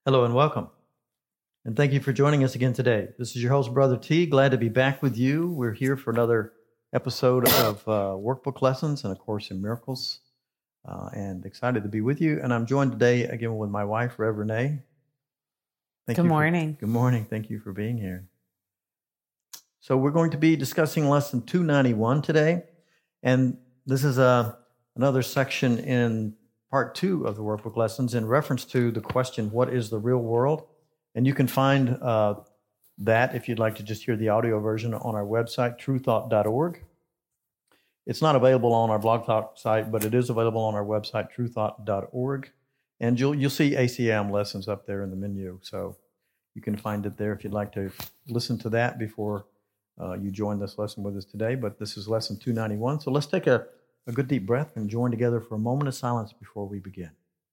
Hello and welcome. And thank you for joining us again today. This is your host, Brother T. Glad to be back with you. We're here for another episode of Workbook Lessons and A Course in Miracles. And excited to be with you. And I'm joined today again with my wife, Rev Renee. Good morning. Good morning. Thank you for being here. So we're going to be discussing Lesson 291 today. And this is another section in Part 2 of the Workbook Lessons in reference to the question, what is the real world? And you can find that, if you'd like to just hear the audio version, on our website, truethought.org. It's not available on our Blog Talk site, but it is available on our website, truethought.org. And you'll see ACM lessons up there in the menu. So you can find it there if you'd like to listen to that before you join this lesson with us today. But this is Lesson 291. So let's take a good deep breath and join together for a moment of silence before we begin.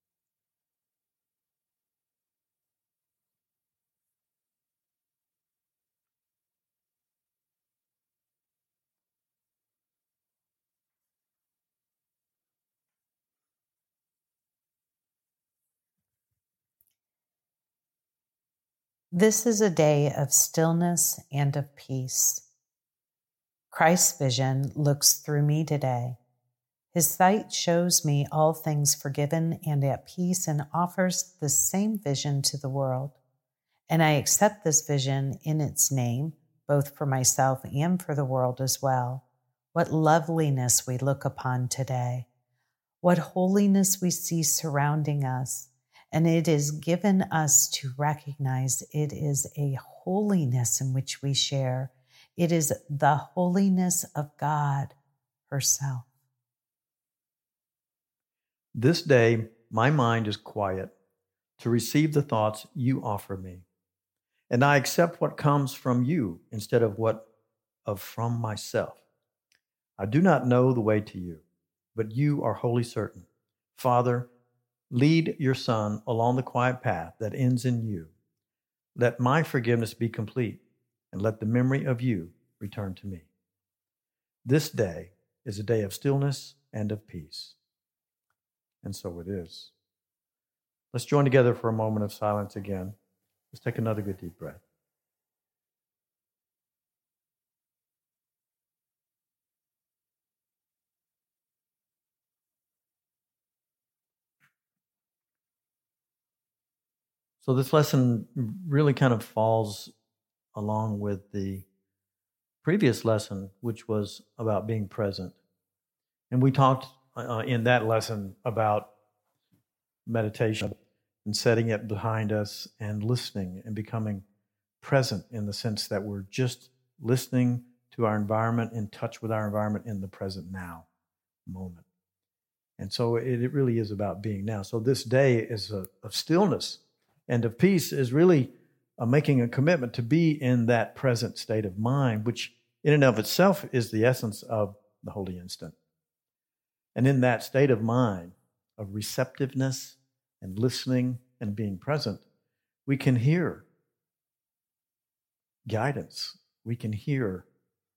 This is a day of stillness and of peace. Christ's vision looks through me today. His sight shows me all things forgiven and at peace and offers the same vision to the world. And I accept this vision in its name, both for myself and for the world as well. What loveliness we look upon today. What holiness we see surrounding us. And it is given us to recognize it is a holiness in which we share. It is the holiness of God herself. This day, my mind is quiet to receive the thoughts you offer me. And I accept what comes from you instead of from myself. I do not know the way to you, but you are wholly certain. Father, lead your Son along the quiet path that ends in you. Let my forgiveness be complete, and let the memory of you return to me. This day is a day of stillness and of peace. And so it is. Let's join together for a moment of silence again. Let's take another good deep breath. So this lesson really kind of falls along with the previous lesson, which was about being present. And we talked in that lesson about meditation and setting it behind us and listening and becoming present in the sense that we're just listening to our environment, in touch with our environment in the present now moment. And so it really is about being now. So this day is of stillness and of peace is really making a commitment to be in that present state of mind, which in and of itself is the essence of the holy instant. And in that state of mind, of receptiveness and listening and being present, we can hear guidance. We can hear,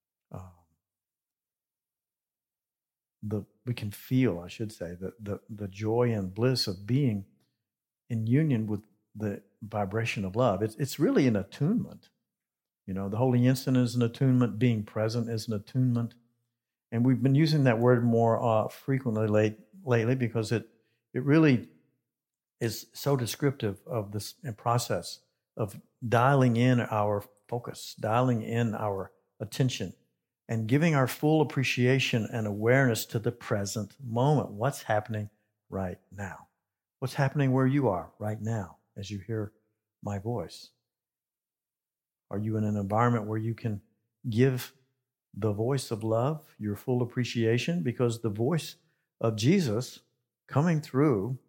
we can feel, I should say, the joy and bliss of being in union with the vibration of love. It's really an attunement. You know, the holy instant is an attunement. Being present is an attunement. And we've been using that word more frequently lately because it really is so descriptive of this process of dialing in our focus, dialing in our attention, and giving our full appreciation and awareness to the present moment. What's happening right now? What's happening where you are right now as you hear my voice? Are you in an environment where you can give the voice of love your full appreciation? Because the voice of Jesus coming through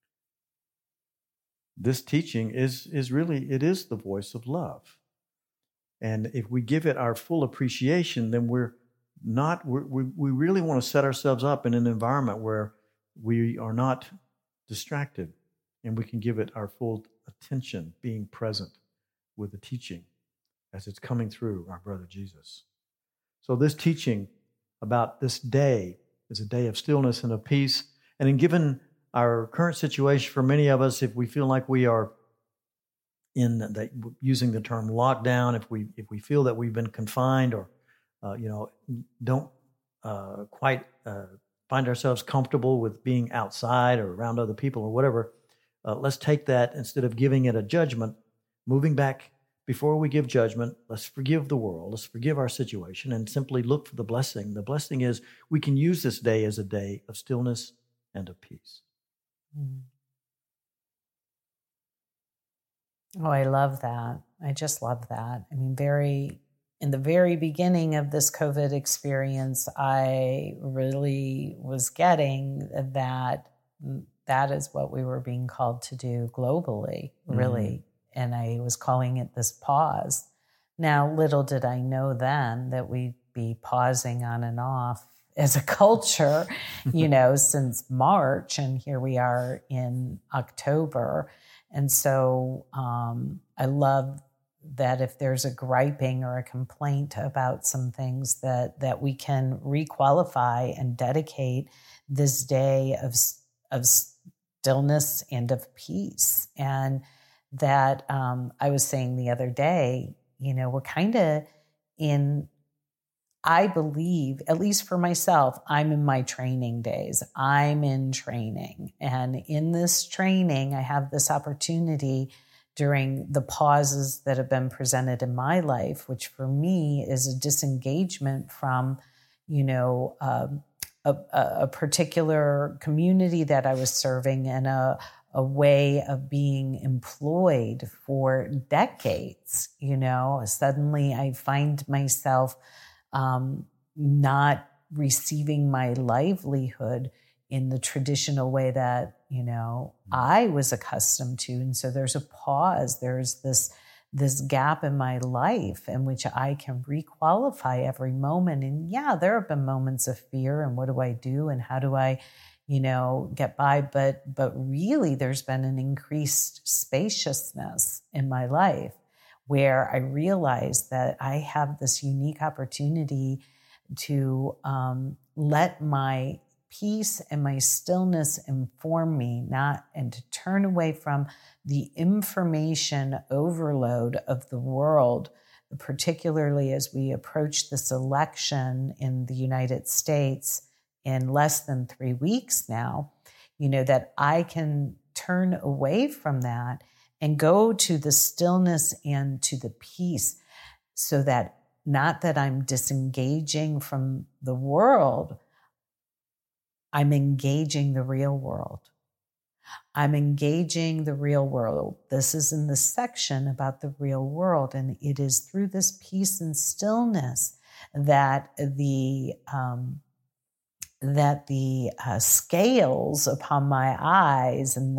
this teaching is really, it is the voice of love. And if we give it our full appreciation, then we really want to set ourselves up in an environment where we are not distracted and we can give it our full attention, being present with the teaching as it's coming through our brother Jesus. So this teaching about this day is a day of stillness and of peace. And in given our current situation, for many of us, if we feel like we are in that, using the term lockdown, if we feel that we've been confined or don't quite find ourselves comfortable with being outside or around other people or whatever, let's take that, instead of giving it a judgment, moving back before we give judgment, let's forgive the world, let's forgive our situation, and simply look for the blessing. The blessing is we can use this day as a day of stillness and of peace. Oh, I love that. I just love that. I mean, in the very beginning of this COVID experience, I really was getting that is what we were being called to do globally, really. And I was calling it this pause. Now, little did I know then that we'd be pausing on and off as a culture, since March, and here we are in October. And so I love that if there's a griping or a complaint about some things, that we can requalify and dedicate this day of stillness and of peace. And that I was saying the other day, we're kind of I believe, at least for myself, I'm in my training days. I'm in training. And in this training, I have this opportunity during the pauses that have been presented in my life, which for me is a disengagement from, a particular community that I was serving and a way of being employed for decades. Suddenly I find myself not receiving my livelihood in the traditional way that, I was accustomed to. And so there's a pause. There's this gap in my life in which I can requalify every moment. And yeah, there have been moments of fear and what do I do and how do I, get by? But really there's been an increased spaciousness in my life, where I realized that I have this unique opportunity to let my peace and my stillness inform me, and to turn away from the information overload of the world, particularly as we approach this election in the United States in less than 3 weeks now, that I can turn away from that and go to the stillness and to the peace, so that not that I'm disengaging from the world, I'm engaging the real world. I'm engaging the real world. This is in the section about the real world, and it is through this peace and stillness that the scales upon my eyes and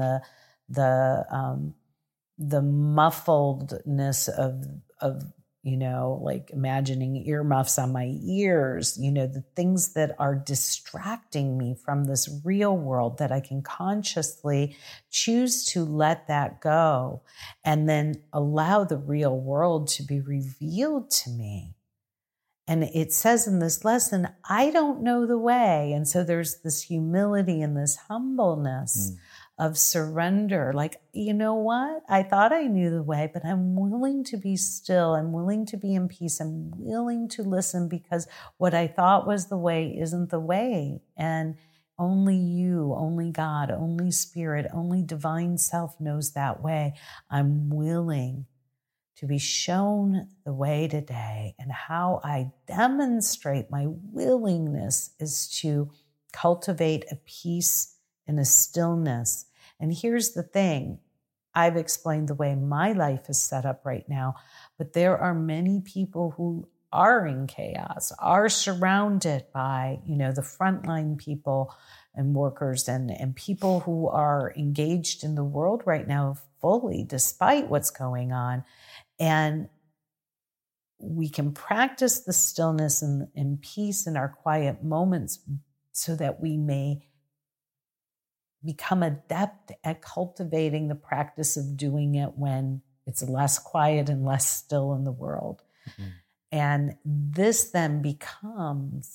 the muffledness of like imagining earmuffs on my ears, the things that are distracting me from this real world, that I can consciously choose to let that go and then allow the real world to be revealed to me. And it says in this lesson, I don't know the way. And so there's this humility and this humbleness of surrender. Like, you know what? I thought I knew the way, but I'm willing to be still. I'm willing to be in peace. I'm willing to listen, because what I thought was the way isn't the way. And only you, only God, only Spirit, only divine self knows that way. I'm willing to be shown the way today. And how I demonstrate my willingness is to cultivate a peace and a stillness. And here's the thing. I've explained the way my life is set up right now, but there are many people who are in chaos, are surrounded by, the frontline people and workers and people who are engaged in the world right now fully, despite what's going on. And we can practice the stillness and peace in our quiet moments so that we may become adept at cultivating the practice of doing it when it's less quiet and less still in the world. Mm-hmm. And this then becomes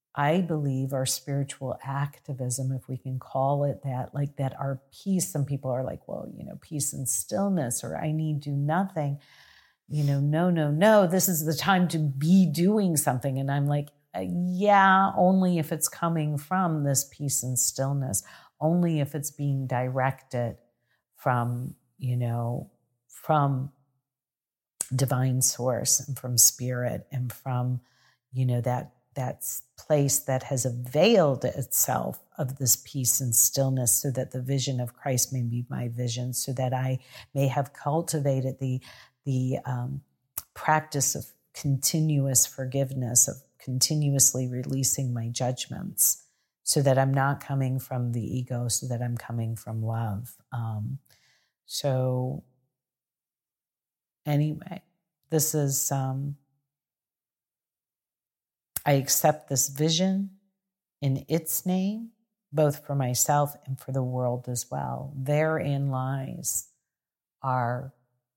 I believe our spiritual activism, if we can call it that, like that our peace, some people are like, well, peace and stillness, or I need do nothing. No, this is the time to be doing something. And I'm like, yeah, only if it's coming from this peace and stillness, only if it's being directed from, from divine source and from spirit and from, that place that has availed itself of this peace and stillness, so that the vision of Christ may be my vision, so that I may have cultivated the practice of continuous forgiveness, of continuously releasing my judgments, so that I'm not coming from the ego, so that I'm coming from love. So anyway, this is, I accept this vision in its name, both for myself and for the world as well. Therein lies our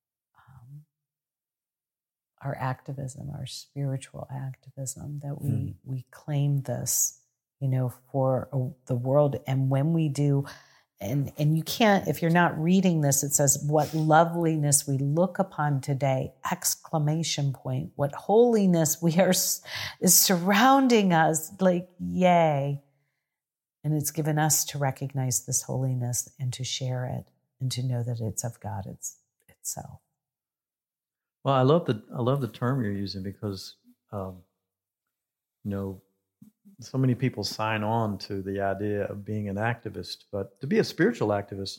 activism, our spiritual activism, that we claim this, for the world. And when we do, and you can't, if you're not reading this, it says, what loveliness we look upon today, ! What holiness is surrounding us, like, yay. And it's given us to recognize this holiness and to share it and to know that it's of God itself. Well, I love the term you're using, because, so many people sign on to the idea of being an activist, but to be a spiritual activist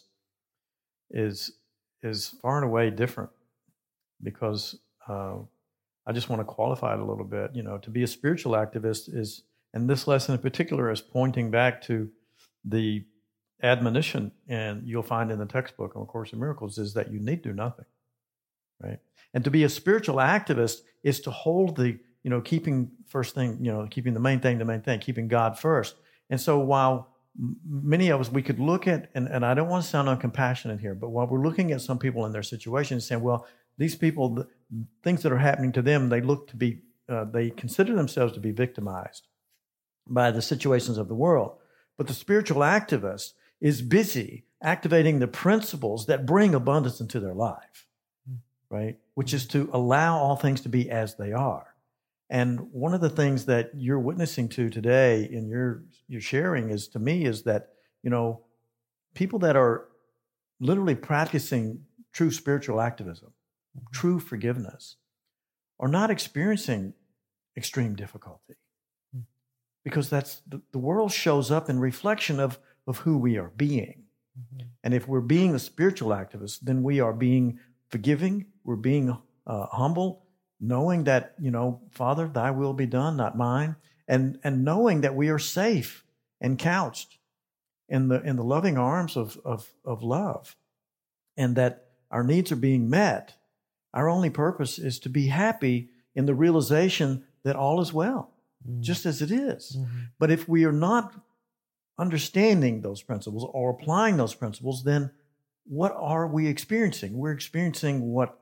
is far and away different, because I just want to qualify it a little bit. To be a spiritual activist is, and this lesson in particular is pointing back to the admonition, and you'll find in the textbook on A Course in Miracles, is that you need do nothing, right? And to be a spiritual activist is to hold the, keeping first thing, keeping the main thing, keeping God first. And so while many of us, we could look at, and I don't want to sound uncompassionate here, but while we're looking at some people in their situations saying, well, these people, the things that are happening to them, they look to be, they consider themselves to be victimized by the situations of the world. But the spiritual activist is busy activating the principles that bring abundance into their life, right? Which is to allow all things to be as they are. And one of the things that you're witnessing to today in your sharing is, to me, is that, people that are literally practicing true spiritual activism, true forgiveness, are not experiencing extreme difficulty, because that's the world shows up in reflection of who we are being. And if we're being a spiritual activist, then we are being forgiving, we're being humble, knowing that, Father, thy will be done, not mine, and knowing that we are safe and couched in the loving arms of love, and that our needs are being met. Our only purpose is to be happy in the realization that all is well, just as it is. But if we are not understanding those principles or applying those principles, then what are we experiencing? We're experiencing what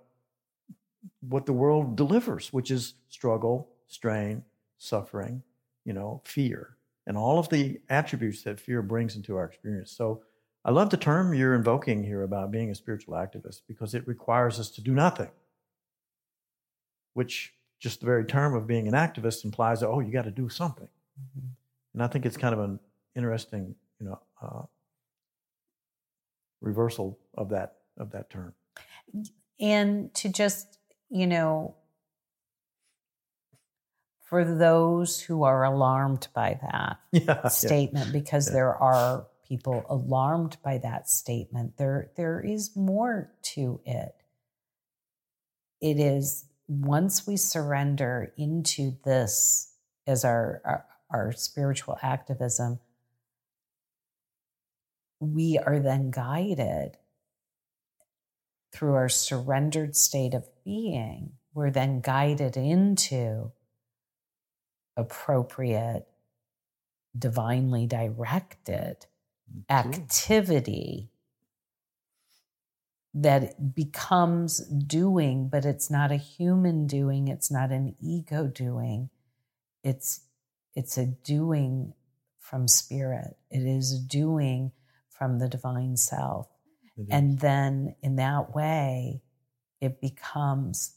the world delivers, which is struggle, strain, suffering, fear, and all of the attributes that fear brings into our experience. So I love the term you're invoking here about being a spiritual activist, because it requires us to do nothing, which just the very term of being an activist implies that, you got to do something. And I think it's kind of an interesting, reversal of that term. And to just, for those who are alarmed by that statement, because there are people alarmed by that statement, there is more to it. It is, once we surrender into this as our spiritual activism, we are then guided through our surrendered state of being. We're then guided into appropriate, divinely directed activity that becomes doing, but it's not a human doing, it's not an ego doing. It's it's a doing from spirit. It is a doing from the divine self. And then in that way, it becomes,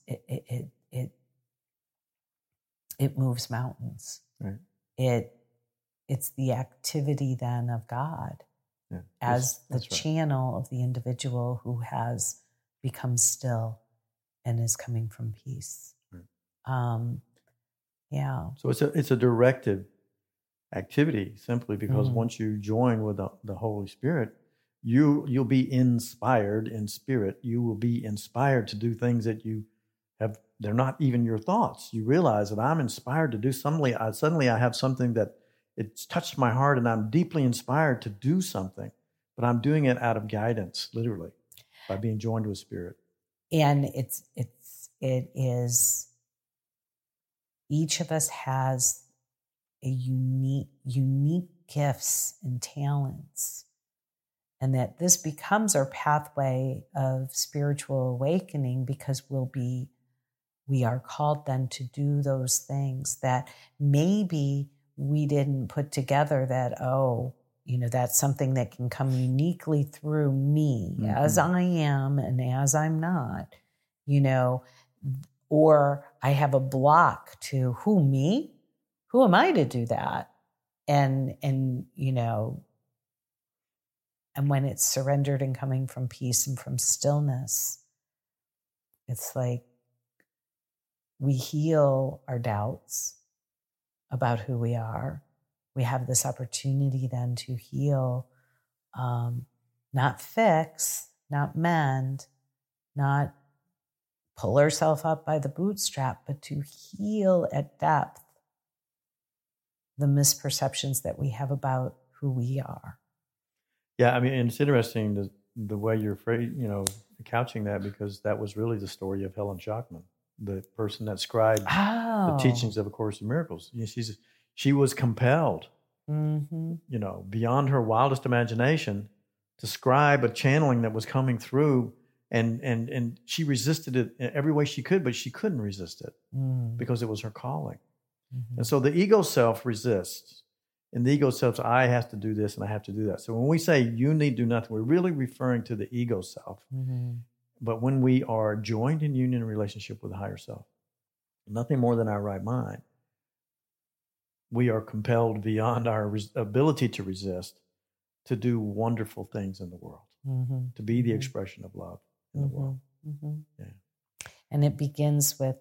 it moves mountains. Right. It's the activity then of God as the channel of the individual who has become still and is coming from peace. Right. So it's a directed activity simply because once you join with the Holy Spirit, you'll be inspired in spirit. You will be inspired to do things that you have. They're not even your thoughts. You realize that I'm inspired to do something. Suddenly I have something that it's touched my heart and I'm deeply inspired to do something, but I'm doing it out of guidance, literally, by being joined with spirit. And it is, each of us has a unique gifts and talents, and that this becomes our pathway of spiritual awakening because we are called then to do those things that maybe we didn't put together that, that's something that can come uniquely through me as I am and as I'm not, or I have a block to who, me? Who am I to do that? And when it's surrendered and coming from peace and from stillness, it's like we heal our doubts about who we are. We have this opportunity then to heal, not fix, not mend, not pull ourselves up by the bootstrap, but to heal at depth the misperceptions that we have about who we are. Yeah, I mean, and it's interesting the way you're couching that, because that was really the story of Helen Schachtman, the person that scribed the teachings of A Course in Miracles. She was compelled, beyond her wildest imagination, to scribe a channeling that was coming through, and she resisted it in every way she could, but she couldn't resist it because it was her calling. And so the ego self resists. And the ego self says, I have to do this and I have to do that. So when we say you need do nothing, we're really referring to the ego self. But when we are joined in union and relationship with the higher self, nothing more than our right mind, we are compelled beyond our ability to resist to do wonderful things in the world, to be the expression of love in the world. Yeah. And it begins with,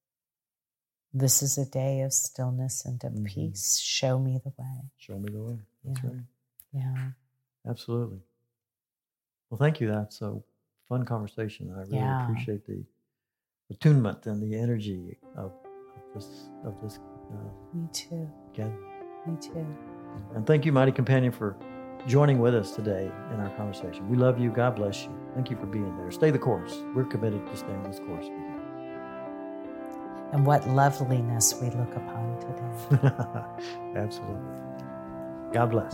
this is a day of stillness and of peace. Show me the way. Show me the way. That's right. Yeah. Absolutely. Well, thank you. That's a fun conversation. I really appreciate the attunement and the energy of this. Me too. Again. Me too. And thank you, Mighty Companion, for joining with us today in our conversation. We love you. God bless you. Thank you for being there. Stay the course. We're committed to staying this course with you. And what loveliness we look upon today. Absolutely. God bless.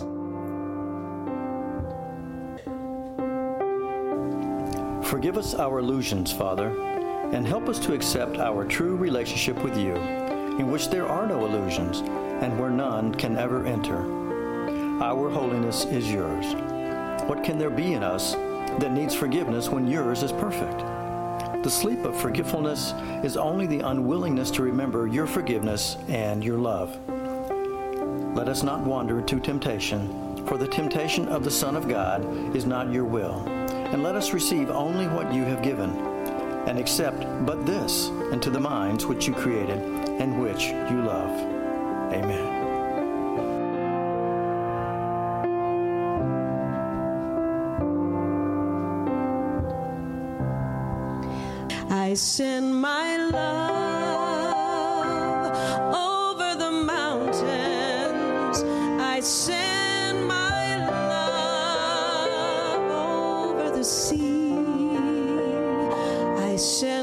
Forgive us our illusions, Father, and help us to accept our true relationship with you, in which there are no illusions, and where none can ever enter. Our holiness is yours. What can there be in us that needs forgiveness when yours is perfect? The sleep of forgetfulness is only the unwillingness to remember your forgiveness and your love. Let us not wander to temptation, for the temptation of the Son of God is not your will. And let us receive only what you have given, and accept but this into the minds which you created and which you love. Amen. I send my love over the mountains. I send my love over the sea. I send